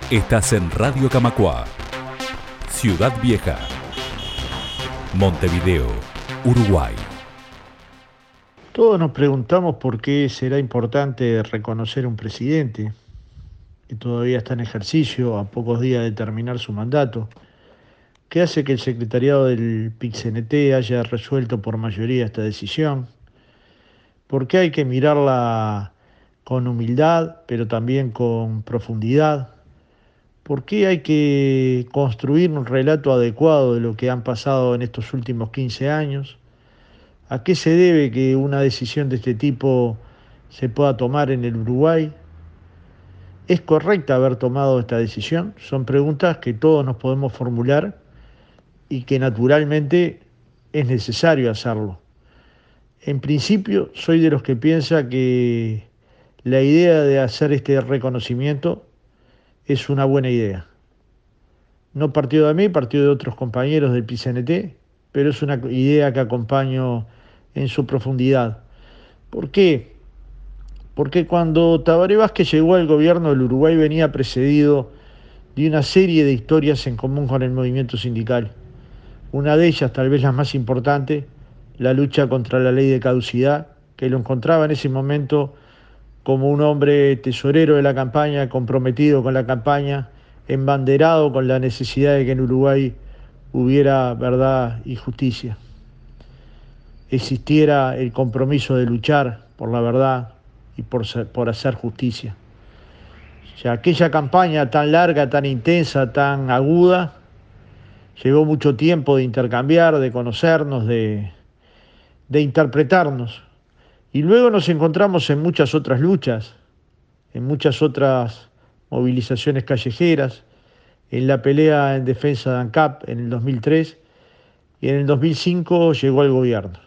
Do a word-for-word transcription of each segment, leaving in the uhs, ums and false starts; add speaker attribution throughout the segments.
Speaker 1: Estás en Radio Camacuá, Ciudad Vieja, Montevideo, Uruguay.
Speaker 2: Todos nos preguntamos por qué será importante reconocer un presidente que todavía está en ejercicio a pocos días de terminar su mandato. ¿Qué hace que el secretariado del P I C C N T haya resuelto por mayoría esta decisión? ¿Por qué hay que mirarla con humildad, pero también con profundidad? ¿Por qué hay que construir un relato adecuado de lo que han pasado en estos últimos quince años? ¿A qué se debe que una decisión de este tipo se pueda tomar en el Uruguay? ¿Es correcta haber tomado esta decisión? Son preguntas que todos nos podemos formular y que naturalmente es necesario hacerlo. En principio, soy de los que piensa que la idea de hacer este reconocimiento es una buena idea. No partió de mí, partió de otros compañeros del P I C C N T, pero es una idea que acompaño en su profundidad. ¿Por qué? Porque cuando Tabaré Vázquez llegó al gobierno del Uruguay venía precedido de una serie de historias en común con el movimiento sindical. Una de ellas, tal vez la más importante, la lucha contra la ley de caducidad, que lo encontraba en ese momento como un hombre tesorero de la campaña, comprometido con la campaña, embanderado con la necesidad de que en Uruguay hubiera verdad y justicia. Existiera el compromiso de luchar por la verdad y por, por hacer justicia. O sea, aquella campaña tan larga, tan intensa, tan aguda, llevó mucho tiempo de intercambiar, de conocernos, de, de interpretarnos. Y luego nos encontramos en muchas otras luchas, en muchas otras movilizaciones callejeras, en la pelea en defensa de ANCAP en el dos mil tres, y en el dos mil cinco llegó al gobierno.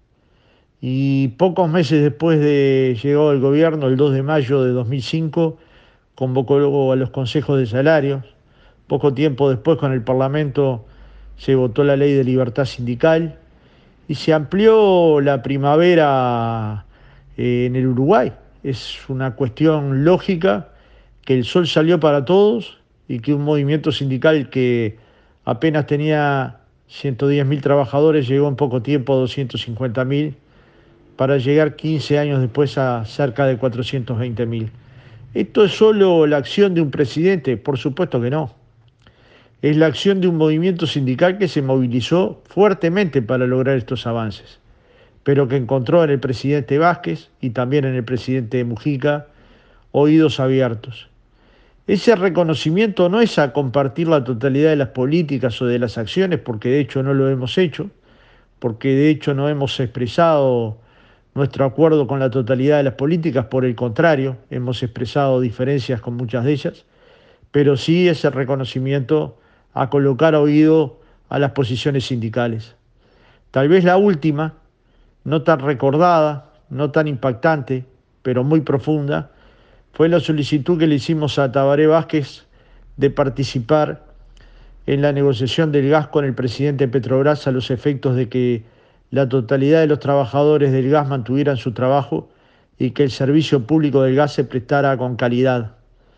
Speaker 2: Y pocos meses después de llegado al gobierno, el dos de mayo de dos mil cinco, convocó luego a los consejos de salarios. Poco tiempo después, con el Parlamento, se votó la ley de libertad sindical y se amplió la primavera eh, en el Uruguay. Es una cuestión lógica que el sol salió para todos y que un movimiento sindical que apenas tenía ciento diez mil trabajadores llegó en poco tiempo a doscientos cincuenta mil, para llegar quince años después a cerca de cuatrocientos veinte mil. ¿Esto es solo la acción de un presidente? Por supuesto que no. Es la acción de un movimiento sindical que se movilizó fuertemente para lograr estos avances, pero que encontró en el presidente Vázquez y también en el presidente Mujica oídos abiertos. Ese reconocimiento no es a compartir la totalidad de las políticas o de las acciones, porque de hecho no lo hemos hecho, porque de hecho no hemos expresado nuestro acuerdo con la totalidad de las políticas, por el contrario, hemos expresado diferencias con muchas de ellas, pero sí ese reconocimiento a colocar oído a las posiciones sindicales. Tal vez la última, no tan recordada, no tan impactante, pero muy profunda, fue la solicitud que le hicimos a Tabaré Vázquez de participar en la negociación del gas con el presidente Petrobras a los efectos de que la totalidad de los trabajadores del gas mantuvieran su trabajo y que el servicio público del gas se prestara con calidad.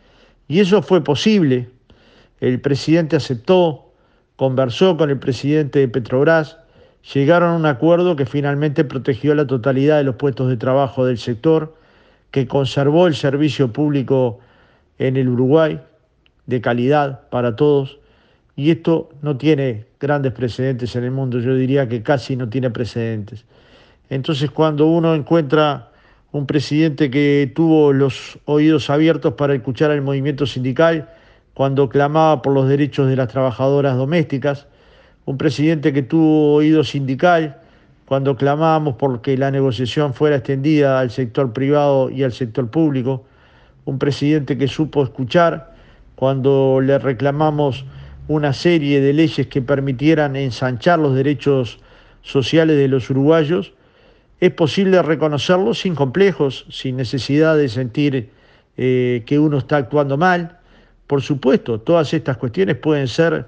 Speaker 2: Y eso fue posible. El presidente aceptó, conversó con el presidente de Petrobras, llegaron a un acuerdo que finalmente protegió la totalidad de los puestos de trabajo del sector, que conservó el servicio público en el Uruguay de calidad para todos, y esto no tiene grandes precedentes en el mundo, yo diría que casi no tiene precedentes. Entonces, cuando uno encuentra un presidente que tuvo los oídos abiertos para escuchar al movimiento sindical, cuando clamaba por los derechos de las trabajadoras domésticas, un presidente que tuvo oído sindical cuando clamábamos por que la negociación fuera extendida al sector privado y al sector público, un presidente que supo escuchar cuando le reclamamos una serie de leyes que permitieran ensanchar los derechos sociales de los uruguayos. Es posible reconocerlo sin complejos, sin necesidad de sentir eh, que uno está actuando mal. Por supuesto, todas estas cuestiones pueden ser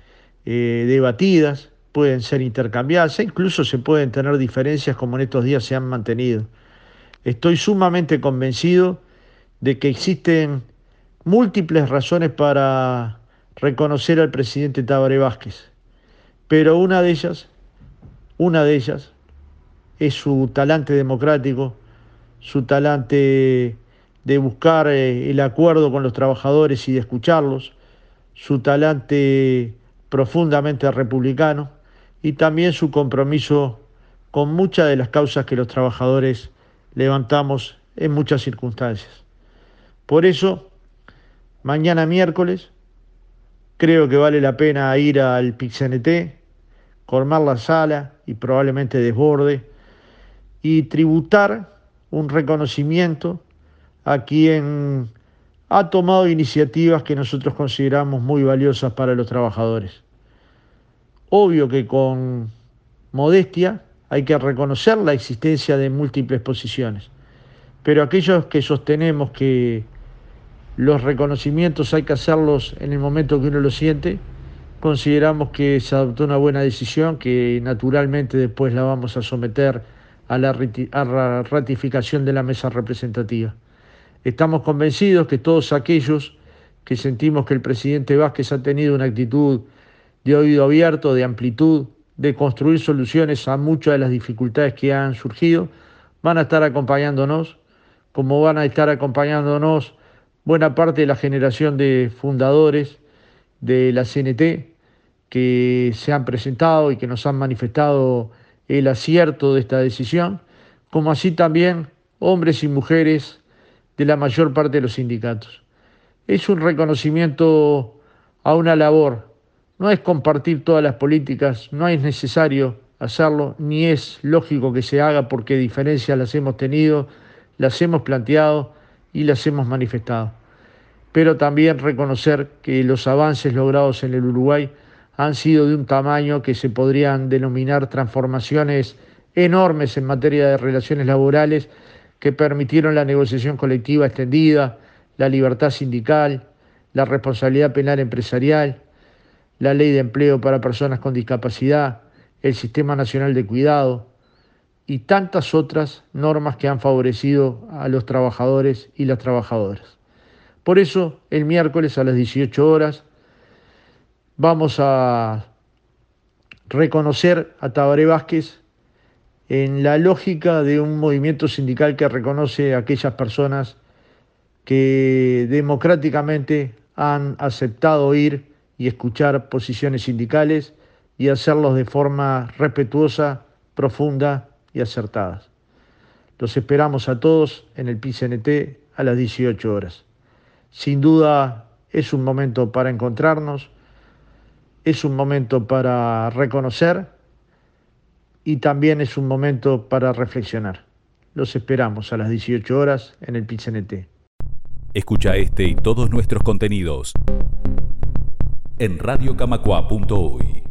Speaker 2: eh, debatidas, pueden ser intercambiadas, e incluso se pueden tener diferencias como en estos días se han mantenido. Estoy sumamente convencido de que existen múltiples razones para reconocer al presidente Tabaré Vázquez, pero una de ellas, una de ellas es su talante democrático, su talante de buscar el acuerdo con los trabajadores y de escucharlos, su talante profundamente republicano y también su compromiso con muchas de las causas que los trabajadores levantamos en muchas circunstancias. Por eso, mañana miércoles, creo que vale la pena ir al Pit-C N-T, colmar la sala y probablemente desborde, y tributar un reconocimiento a quien ha tomado iniciativas que nosotros consideramos muy valiosas para los trabajadores. Obvio que con modestia hay que reconocer la existencia de múltiples posiciones, pero aquellos que sostenemos que los reconocimientos hay que hacerlos en el momento que uno lo siente, consideramos que se adoptó una buena decisión que naturalmente después la vamos a someter a la, a la ratificación de la mesa representativa. Estamos convencidos que todos aquellos que sentimos que el presidente Vázquez ha tenido una actitud de oído abierto, de amplitud, de construir soluciones a muchas de las dificultades que han surgido, van a estar acompañándonos, como van a estar acompañándonos buena parte de la generación de fundadores de la C N T que se han presentado y que nos han manifestado el acierto de esta decisión, como así también hombres y mujeres de la mayor parte de los sindicatos. Es un reconocimiento a una labor. No es compartir todas las políticas, no es necesario hacerlo, ni es lógico que se haga porque diferencias las hemos tenido, las hemos planteado y las hemos manifestado. Pero también reconocer que los avances logrados en el Uruguay han sido de un tamaño que se podrían denominar transformaciones enormes en materia de relaciones laborales que permitieron la negociación colectiva extendida, la libertad sindical, la responsabilidad penal empresarial, la ley de empleo para personas con discapacidad, el Sistema Nacional de Cuidado y tantas otras normas que han favorecido a los trabajadores y las trabajadoras. Por eso, el miércoles a las dieciocho horas vamos a reconocer a Tabaré Vázquez en la lógica de un movimiento sindical que reconoce a aquellas personas que democráticamente han aceptado ir y escuchar posiciones sindicales y hacerlos de forma respetuosa, profunda y acertada. Los esperamos a todos en el Pit-C N-T a las dieciocho horas. Sin duda es un momento para encontrarnos, es un momento para reconocer y también es un momento para reflexionar. Los esperamos a las dieciocho horas en el Pit-C N-T.
Speaker 1: Escucha este y todos nuestros contenidos en radio camacua punto uy.